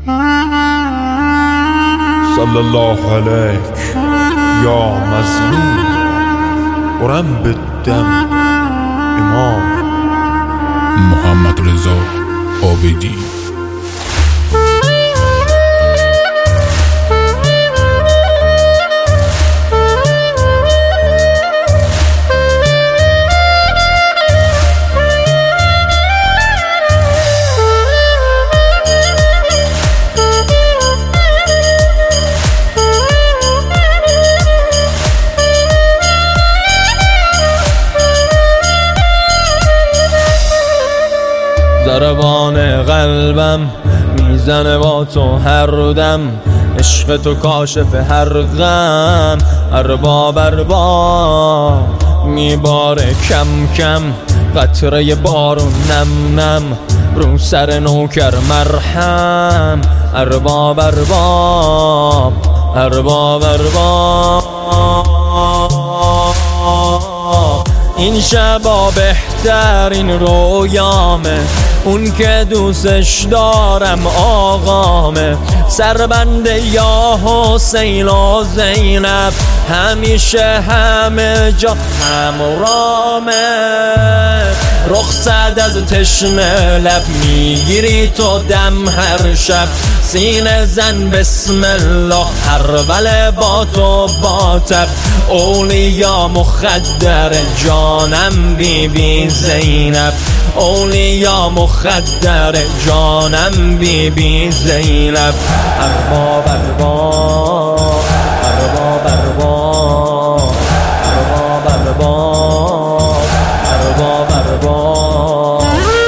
صلی الله علیک یا مظلوم قرم بالدم امام محمد رضا عابدی. ضربان قلبم میزنه با تو هر دم، عشق تو کاشف هر غم. ارباب ارباب میباره کم کم، قطره بارون نم نم رو سر نوکر مرهم. ارباب ارباب ارباب ارباب این شبا بهترین رویامه، اون که دوستش دارم آقامه. سربنده یا حسین و زینب همیشه همه جا همرامه. رخصت از تشنه لب میگیری تو دم هر شب، سینه زن بسم الله هر بله با تو با تب. اولیا مخدر جانم بی بی زینب، اولیا مخدر جانم بی بی زینب. ارباب ارباب ارباب ارباب ارباب ارباب ارباب ارباب.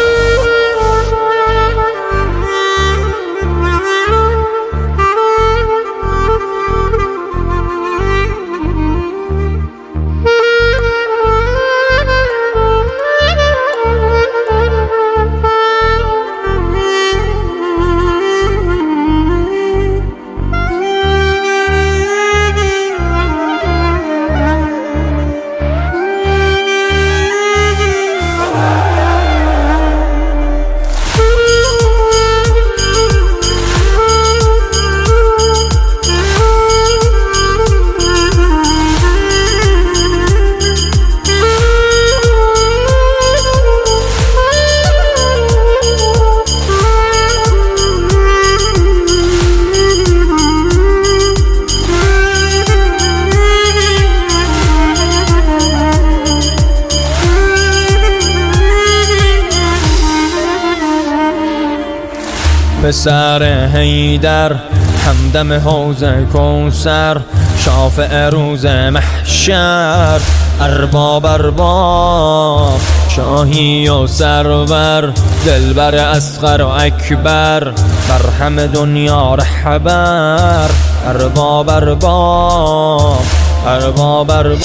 پسر حیدر همدم حوض کوثر، شافع روز محشر. ارباب ارباب شاهی و سرور، دلبر اصغر و اکبر، بر همه دنیا رهبر. ارباب ارباب ارباب ارباب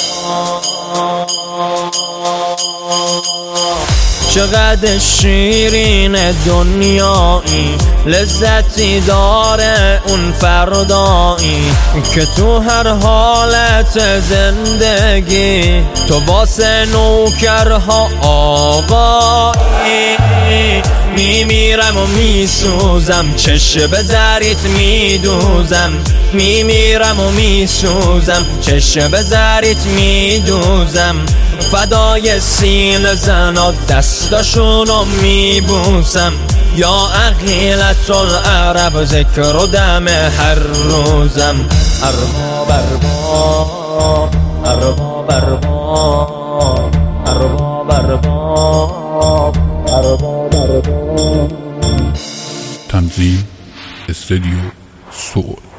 چقدر شیرین دنیایی، لذتی داره اون فردایی که تو هر حالت زندگی تو واسه نوکرها آقایی. میمیرم و میسوزم، چشم به زریت میدوزم. میمیرم و میسوزم، چشم به زریت میدوزم. فدای سینه زنا دستاشونو میبوسم. یا عقیلت العرب ذکر و دم هر روزم. ارباب ارباب ارباب ارباب ارباب ارباب ارباب ارباب. تنظیم استودیو سول.